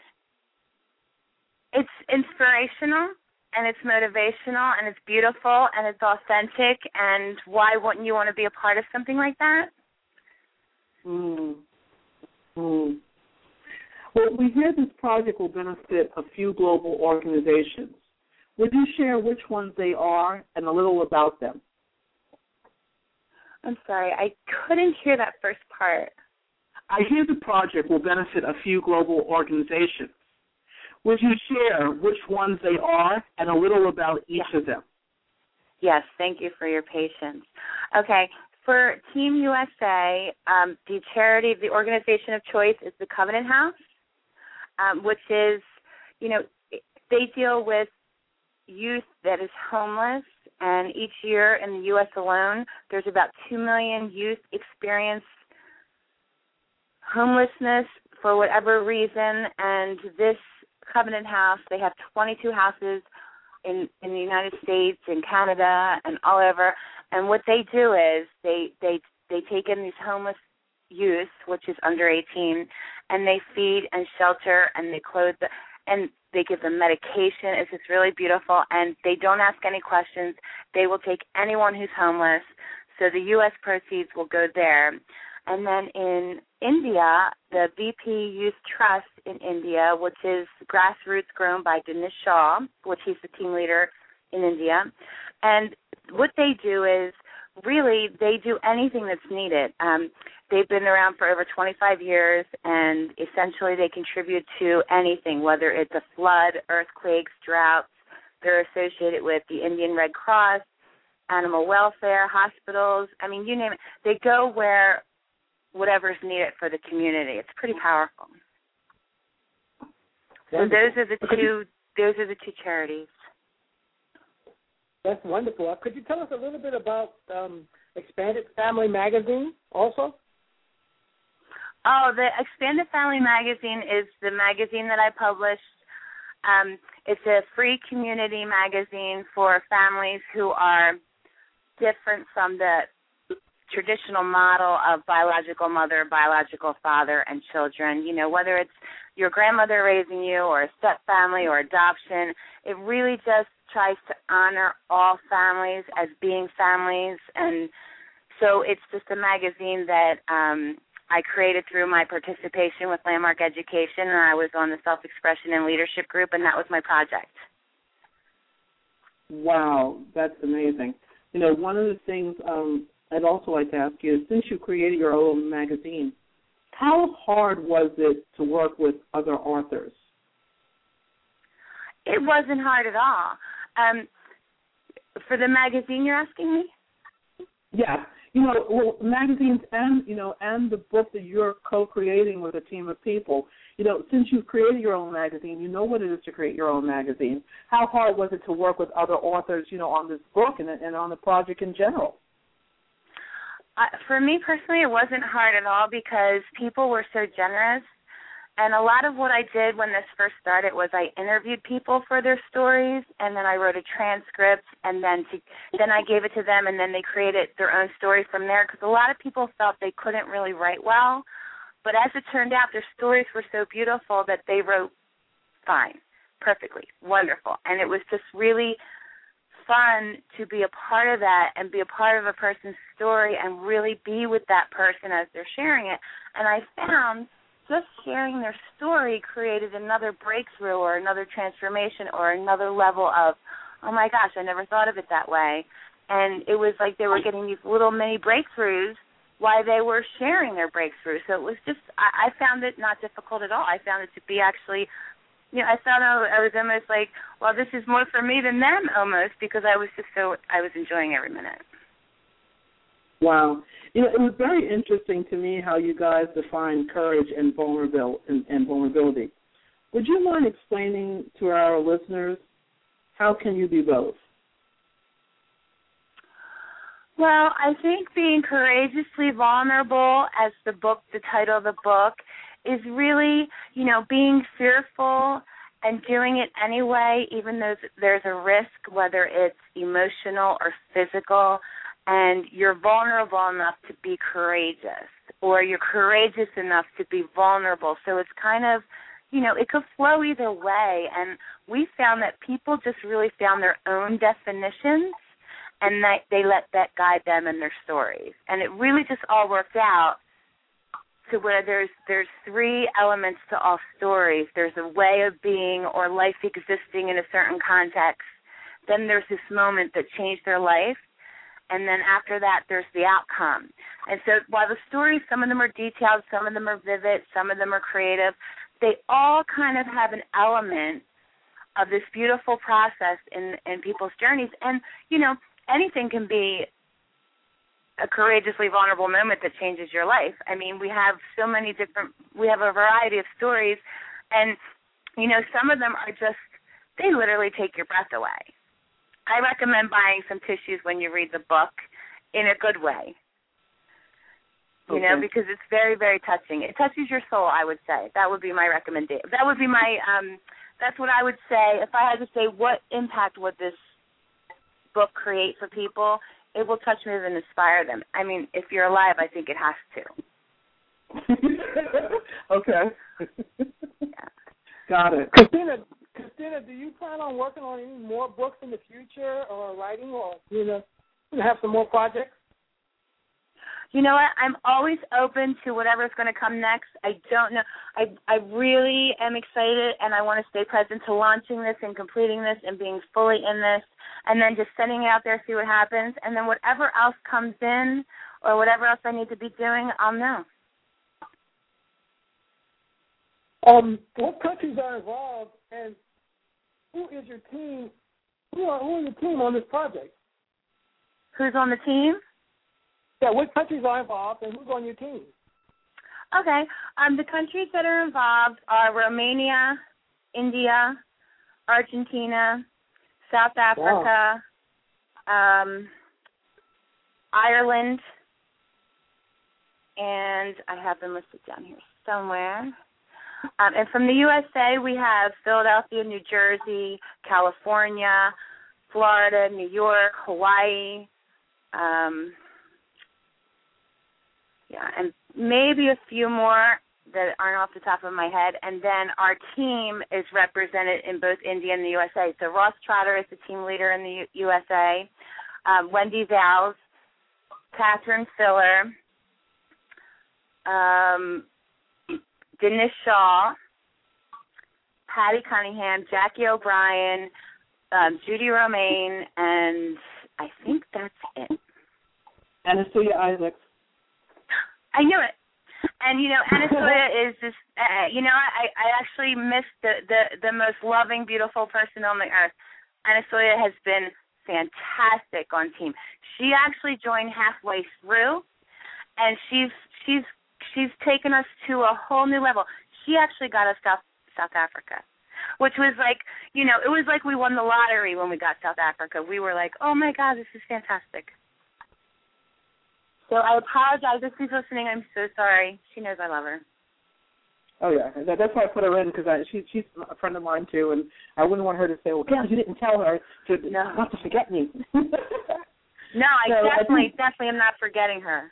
D: it's inspirational, and it's motivational, and it's beautiful, and it's authentic, and why wouldn't you want to be a part of something like that?
B: Mm. Mm. Well, we hear this project will benefit a few global organizations. Would you share which ones they are and a little about them?
D: I'm sorry, I couldn't hear that first part.
B: I hear the project will benefit a few global organizations. Would you share which ones they are and a little about each
D: yes.
B: of them?
D: Yes, thank you for your patience. Okay, for Team U S A, um, the charity, the organization of choice is the Covenant House, um, which is, you know, they deal with youth that is homeless, and each year in the U S alone, there's about two million youth experience homelessness for whatever reason, and this Covenant House, they have twenty-two houses in, in the United States, in Canada, and all over, and what they do is they, they, they take in these homeless youth, which is under eighteen, and they feed and shelter, and they clothe them, and they give them medication. It's just really beautiful, and they don't ask any questions. They will take anyone who's homeless, so the U S proceeds will go there. And then in India, the V P Youth Trust in India, which is grassroots grown by Dinesh Shah, which he's the team leader in India. And what they do is really they do anything that's needed. Um, they've been around for over twenty-five years, and essentially they contribute to anything, whether it's a flood, earthquakes, droughts. They're associated with the Indian Red Cross, animal welfare, hospitals. I mean, you name it. They go where whatever's needed for the community. It's pretty powerful. So those are the two. Those are the two charities.
C: That's wonderful. Could you tell us a little bit about um, Expanded Family Magazine also?
D: Oh, the Expanded Family Magazine is the magazine that I published. Um, it's a free community magazine for families who are different from the traditional model of biological mother, biological father, and children. You know, whether it's your grandmother raising you or a step family or adoption, it really just tries to honor all families as being families. And so it's just a magazine that um, I created through my participation with Landmark Education, and I was on the Self-Expression and Leadership group, and that was my project.
B: Wow, that's amazing. You know, one of the things um, I'd also like to ask you is, since you created your own magazine, how hard was it to work with other authors?
D: It wasn't hard at all. Um, for the magazine, you're asking me?
B: Yeah. You know, well, magazines and, you know, and the book that you're co-creating with a team of people, you know, since you've created your own magazine, you know what it is to create your own magazine. How hard was it to work with other authors, you know, on this book and, and on the project in general?
D: Uh, for me personally, it wasn't hard at all because people were so generous. And a lot of what I did when this first started was I interviewed people for their stories, and then I wrote a transcript, and then to, then I gave it to them, and then they created their own story from there, because a lot of people felt they couldn't really write well. But as it turned out, their stories were so beautiful that they wrote fine, perfectly, wonderful. And it was just really fun to be a part of that and be a part of a person's story and really be with that person as they're sharing it. And I found just sharing their story created another breakthrough or another transformation or another level of, oh, my gosh, I never thought of it that way. And it was like they were getting these little mini breakthroughs while they were sharing their breakthrough. So it was just, I, I found it not difficult at all. I found it to be actually, you know, I found I was almost like, well, this is more for me than them almost, because I was just so, I was enjoying every minute.
B: Wow. You know, it was very interesting to me how you guys define courage and, vulnerabil- and, and vulnerability. Would you mind explaining to our listeners, how can you be both?
D: Well, I think being courageously vulnerable, as the book, the title of the book, is really, you know, being fearful and doing it anyway, even though there's a risk, whether it's emotional or physical, and you're vulnerable enough to be courageous, or you're courageous enough to be vulnerable. So it's kind of, you know, it could flow either way. And we found that people just really found their own definitions, and that they let that guide them in their stories. And it really just all worked out to where there's there's three elements to all stories. There's a way of being or life existing in a certain context. Then there's this moment that changed their life. And then after that, there's the outcome. And so while the stories, some of them are detailed, some of them are vivid, some of them are creative, they all kind of have an element of this beautiful process in, in people's journeys. And, you know, anything can be a courageously vulnerable moment that changes your life. I mean, we have so many different, we have a variety of stories, and, you know, some of them are just, they literally take your breath away. I recommend buying some tissues when you read the book in a good way, you okay. know, because it's very, very touching. It touches your soul, I would say. That would be my recommendation. That would be my, um, that's what I would say. If I had to say what impact would this book create for people, it will touch me and inspire them. I mean, if you're alive, I think it has to.
B: Okay.
D: Yeah.
B: Got it.
C: Christina, Christina, do you plan on working on any more books in the future, or writing, or you know, have some more projects?
D: You know what? I'm always open to whatever's going to come next. I don't know. I I really am excited, and I want to stay present to launching this and completing this and being fully in this, and then just sending it out there, see what happens, and then whatever else comes in or whatever else I need to be doing, I'll know.
C: Um, what countries are involved, and who is your team? Who are, who are your team on this project?
D: Who's on the team?
C: Yeah, what countries are involved, and who's on your team?
D: Okay. Um, the countries that are involved are Romania, India, Argentina, South Africa, wow. um, Ireland, and I have them listed down here somewhere. Um, and from the U S A, we have Philadelphia, New Jersey, California, Florida, New York, Hawaii, um, yeah, and maybe a few more that aren't off the top of my head. And then our team is represented in both India and the U S A. So Ross Trotter is the team leader in the U- USA, um, Wendy Zales, Catherine Filler, um, Dennis Shaw, Patty Cunningham, Jackie O'Brien, um, Judy Romaine, and I think that's it.
B: Anastasia Isaacs.
D: I knew it. And, you know, Anastasia is this, uh, you know, I, I actually missed the, the, the most loving, beautiful person on the earth. Anastasia has been fantastic on team. She actually joined halfway through, and she's she's she's taken us to a whole new level. She actually got us South South Africa, which was like, you know, it was like we won the lottery when we got South Africa. We were like, oh my God, this is fantastic. So I apologize if she's listening. I'm so sorry. She knows I love her.
B: Oh yeah, that, that's why I put her in, because I, she, she's a friend of mine too, and I wouldn't want her to say, "Well, Gail, you didn't tell her to
D: no.
B: not to forget me."
D: No, I
B: so
D: definitely,
B: I think,
D: definitely am not forgetting her.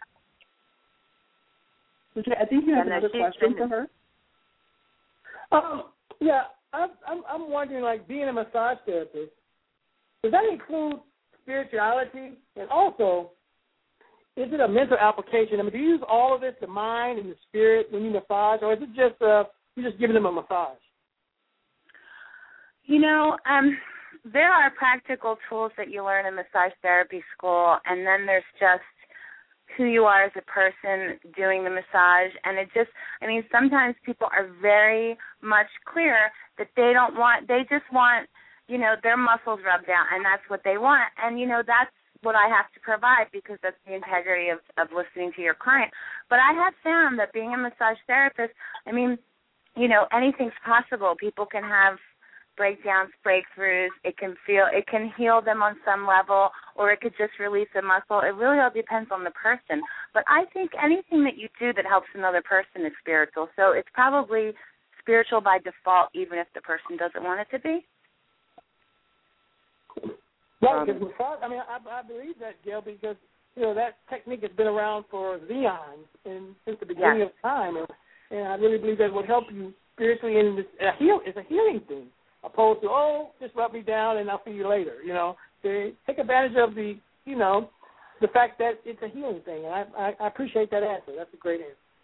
B: Okay, I think you have
D: and
B: another question for her.
C: Um, yeah, I'm, I'm, I'm wondering, like, being a massage therapist, does that include spirituality, and also, is it a mental application? I mean, do you use all of it, the mind and the spirit, when you massage, or is it just uh, you're just giving them a massage?
D: You know, um, there are practical tools that you learn in massage therapy school, and then there's just who you are as a person doing the massage. And it just, I mean, sometimes people are very much clear that they don't want, they just want, you know, their muscles rubbed out, and that's what they want. And, you know, that's what I have to provide, because that's the integrity of, of listening to your client. But I have found that being a massage therapist, I mean, you know, anything's possible. People can have breakdowns, breakthroughs. It can feel, it can heal them on some level, or it could just release a muscle. It really all depends on the person. But I think anything that you do that helps another person is spiritual. So it's probably spiritual by default, even if the person doesn't want it to be.
C: Right, because massage, I mean, I, I believe that, Gail, because, you know, that technique has been around for eons and since the beginning
D: yes.
C: of time, and, and I really believe that would help you spiritually, and it's a, heal, it's a healing thing, opposed to, oh, just rub me down and I'll see you later, you know. They take advantage of the, you know, the fact that it's a healing thing, and I, I, I appreciate that answer. That's a great answer.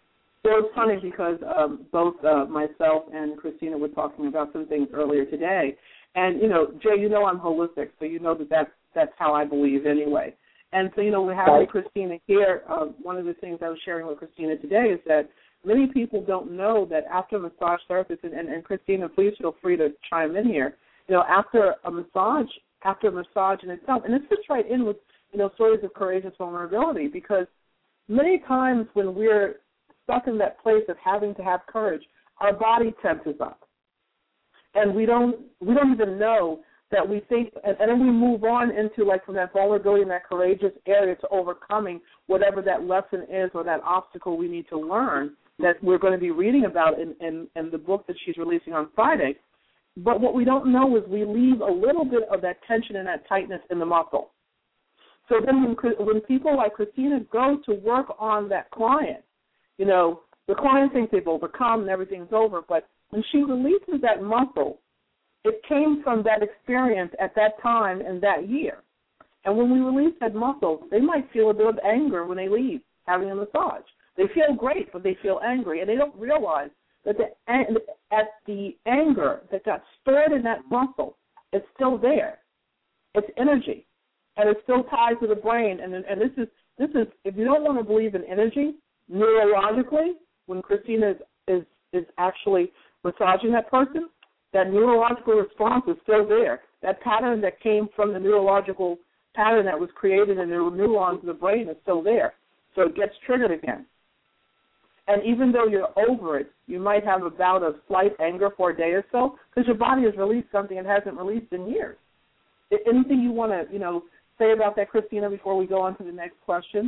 B: Well, it's funny because um, both uh, myself and Christina were talking about some things earlier today. And, you know, Jay, you know I'm holistic, so you know that that's, that's how I believe anyway. And so, you know, we're having Christina here. Uh, one of the things I was sharing with Christina today is that many people don't know that after a massage therapist, and, and, and Christina, please feel free to chime in here, you know, after a massage, after a massage in itself, and this fits right in with, you know, stories of courageous vulnerability, because many times when we're stuck in that place of having to have courage, our body tenses up. And we don't we don't even know that we think, and, and then we move on into, like, from that vulnerability and that courageous area to overcoming whatever that lesson is or that obstacle we need to learn that we're going to be reading about in, in, in the book that she's releasing on Friday. But what we don't know is we leave a little bit of that tension and that tightness in the muscle. So then when, when people like Christina go to work on that client, you know, the client thinks they've overcome and everything's over, but when she releases that muscle, it came from that experience at that time and that year. And when we release that muscle, they might feel a bit of anger when they leave having a massage. They feel great, but they feel angry, and they don't realize that the, at the anger that got stored in that muscle, it's still there. It's energy, and it's still tied to the brain. And and this is this is if you don't want to believe in energy, neurologically, when Christina is is, is actually massaging that person, that neurological response is still there. That pattern that came from the neurological pattern that was created in the neurons of the brain is still there. So it gets triggered again. And even though you're over it, you might have a bout of slight anger for a day or so because your body has released something it hasn't released in years. Anything you want to, you know, say about that, Christina, before we go on to the next question?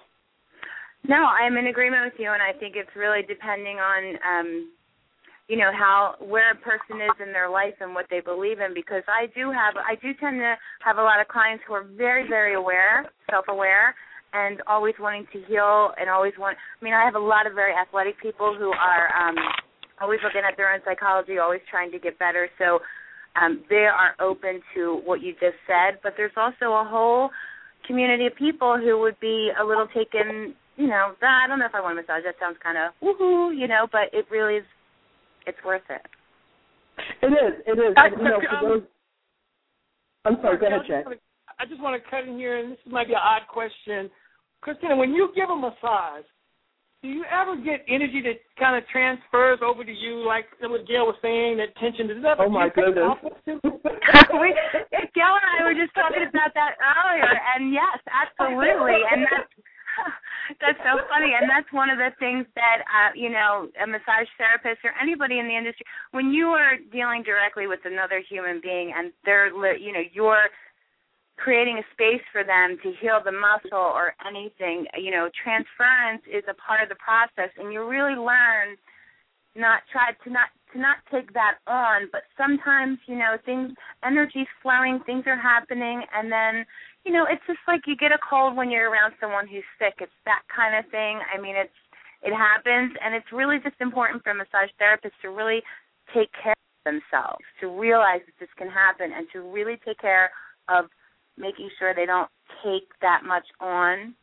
D: No, I'm in agreement with you, and I think it's really depending on, um, you know, how where a person is in their life and what they believe in. Because I do have, I do tend to have a lot of clients who are very, very aware, self-aware, and always wanting to heal, and always want. I mean, I have a lot of very athletic people who are um, always looking at their own psychology, always trying to get better. So um, they are open to what you just said. But there's also a whole community of people who would be a little taken. You know, I don't know if I want a massage. That sounds kind of woohoo, you know, but it really is, it's worth it.
B: It is, it is.
C: I,
B: you know, for those, I'm sorry, go ahead, Jay.
C: I just want to cut in here, and this might be an odd question. Christina, when you give a massage, do you ever get energy that kind of transfers over to you, like what Gail was saying, that tension? Does that
B: oh, my goodness.
D: we, Gail and I were just talking about that earlier, and yes, absolutely, and that's, that's so funny, and that's one of the things that, uh, you know, a massage therapist or anybody in the industry, when you are dealing directly with another human being and they're, you know, you're creating a space for them to heal the muscle or anything, you know, transference is a part of the process, and you really learn not try to not to not take that on, but sometimes, you know, things, energy's flowing, things are happening, and then, you know, it's just like you get a cold when you're around someone who's sick. It's that kind of thing. I mean, it's it happens, and it's really just important for massage therapists to really take care of themselves, to realize that this can happen, and to really take care of making sure they don't take that much on.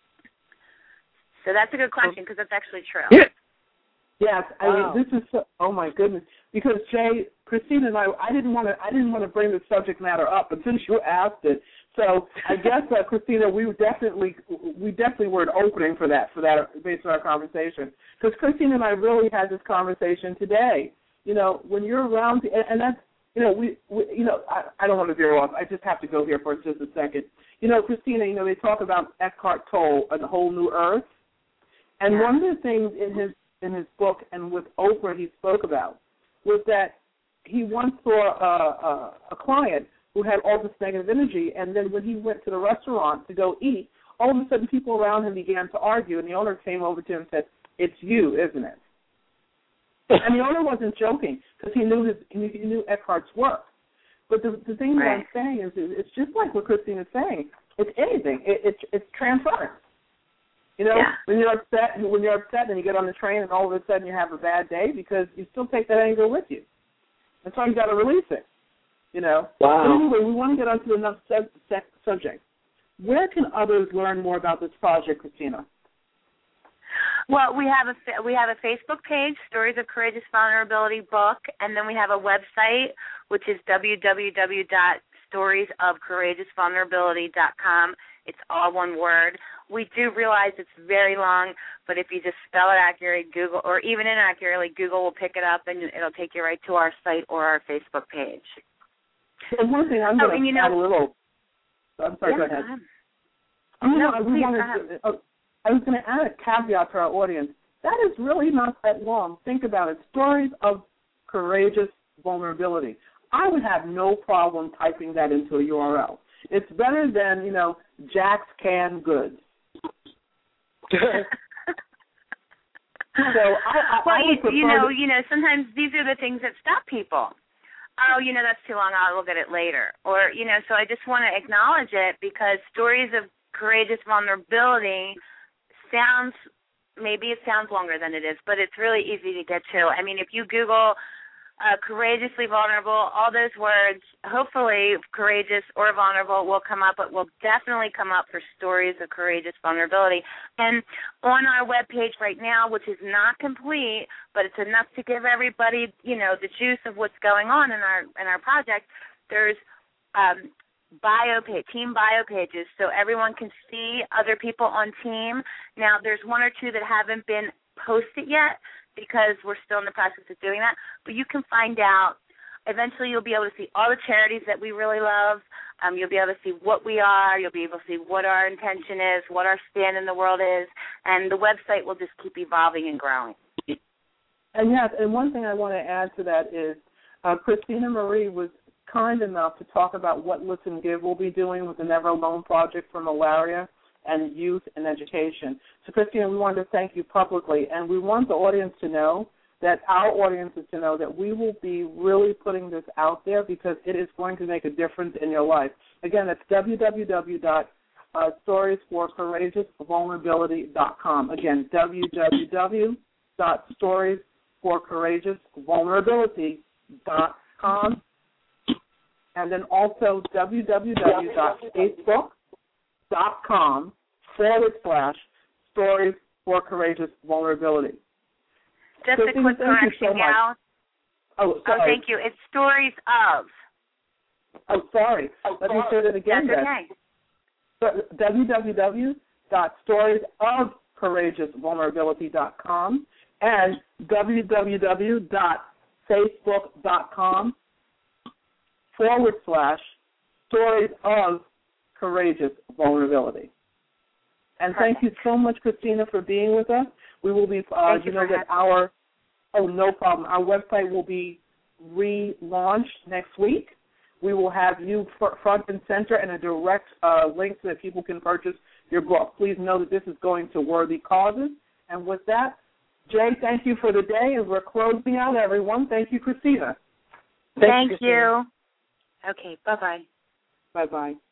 D: So that's a good question, because that's actually true.
B: Yeah. Yes, I
C: wow.
B: mean, this is so, oh my goodness, because Jay, Christina and I, I didn't want to, I didn't want to bring the subject matter up, but since you asked it, so I guess uh, Christina, we definitely, we definitely were an opening for that, for that based on our conversation, because Christina and I really had this conversation today. You know, when you're around, and, and that's, you know, we, we you know, I, I don't want to veer off. I just have to go here for just a second. You know, Christina, you know, they talk about Eckhart Tolle, A Whole New Earth, and
D: yeah.
B: one of the things in his in his book and with Oprah he spoke about was that he once saw a, a, a client who had all this negative energy, and then when he went to the restaurant to go eat, all of a sudden people around him began to argue, and the owner came over to him and said, "It's you, isn't it?" And the owner wasn't joking because he knew his he knew Eckhart's work. But the, the thing
D: right.
B: that I'm saying is, is it's just like what Christine is saying. It's anything. It, it's it's transference. You know,
D: yeah.
B: when you're upset, when you're upset, and you get on the train, and all of a sudden you have a bad day because you still take that anger with you. That's why you got to release it. You know.
C: Wow.
B: But anyway, we want to get onto another sub- sub- subject. Where can others learn more about this project, Christina?
D: Well, we have a we have a Facebook page, Stories of Courageous Vulnerability Book, and then we have a website, which is w w w dot stories of courageous vulnerability dot com. It's all one word. We do realize it's very long, but if you just spell it accurately, Google, or even inaccurately, Google will pick it up and it'll take you right to our site or our Facebook page.
B: And one thing I'm
D: oh,
B: going to add a little. I'm sorry.
D: Yeah,
B: go ahead.
D: go ahead.
B: I'm
D: no,
B: gonna,
D: please,
B: wanted
D: go
B: to, uh, I was going to add a caveat to our audience. That is really not that long. Think about it. Stories of courageous vulnerability. I would have no problem typing that into a U R L. It's better than, you know, Jack's Canned Goods. So I, I,
D: well,
B: I would
D: you, you know,
B: to,
D: you know, sometimes these are the things that stop people. Oh, you know, that's too long. I'll look at it later. Or, you know, so I just want to acknowledge it because stories of courageous vulnerability sounds, maybe it sounds longer than it is, but it's really easy to get to. I mean, if you Google uh, courageously vulnerable, all those words, hopefully courageous or vulnerable will come up, but will definitely come up for stories of courageous vulnerability. And on our webpage right now, which is not complete, but it's enough to give everybody, you know, the juice of what's going on in our in our project, there's um, bio page, team bio pages, so everyone can see other people on team. Now, there's one or two that haven't been posted yet, because we're still in the process of doing that. But you can find out. Eventually you'll be able to see all the charities that we really love. Um, you'll be able to see what we are. You'll be able to see what our intention is, what our stand in the world is. And the website will just keep evolving and growing.
B: And yes, and one thing I want to add to that is uh, Christina Marie was kind enough to talk about what Listen Give will be doing with the Never Alone Project for malaria and youth and education. So, Christina, we wanted to thank you publicly, and we want the audience to know, that our audience is to know that we will be really putting this out there because it is going to make a difference in your life. Again, that's w w w dot stories for courageous vulnerability dot com. Again, w w w dot stories for courageous vulnerability dot com. And then also w w w dot facebook dot com forward slash stories for courageous vulnerability.
D: Just
B: so
D: a quick correction,
B: so
D: Gal.
B: Oh, sorry.
D: Oh, thank you. It's stories of.
B: Oh, sorry.
D: Oh,
B: Let me say that again.
D: That's okay.
B: So, w w w dot stories of courageous vulnerability dot com and w w w dot facebook dot com forward slash stories of courageous vulnerability. And
D: Perfect.
B: thank you so much, Christina, for being with us. We will be, uh,
D: you
B: you know, that
D: having.
B: our, oh, no problem. Our website will be relaunched next week. We will have you front and center and a direct uh, link so that people can purchase your book. Please know that this is going to worthy causes. And with that, Jay, thank you for the day, and we're closing out, everyone. Thank you, Christina.
D: Thank, thank you. you. Okay, bye-bye.
B: Bye-bye.